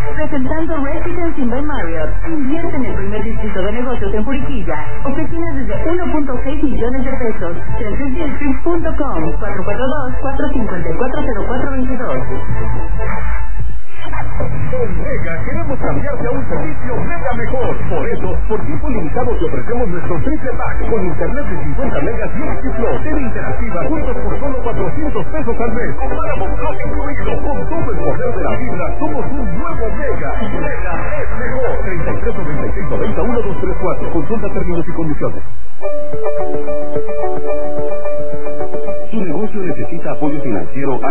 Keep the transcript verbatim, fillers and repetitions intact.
Presentando Residency by Marriott. Invierte en el primer distrito de negocios en Juriquilla. Oficinas desde uno punto seis millones de pesos. census district punto com cuatro cuatro dos, cuatro cinco cuatro, cero cuatro dos dos. Con Mega queremos cambiarte a un servicio Mega mejor. Por eso, por tiempo limitado te ofrecemos nuestro triple pack con internet de cincuenta megas y X Flow, tele interactiva juntos por solo cuatrocientos pesos al mes. Con Paramount Plus incluido, con todo el poder de la vibra, somos un nuevo Mega. Mega es mejor. treinta y tres noventa y seis noventa uno dos tres cuatro. Consulta términos y condiciones. Su negocio necesita apoyo financiero.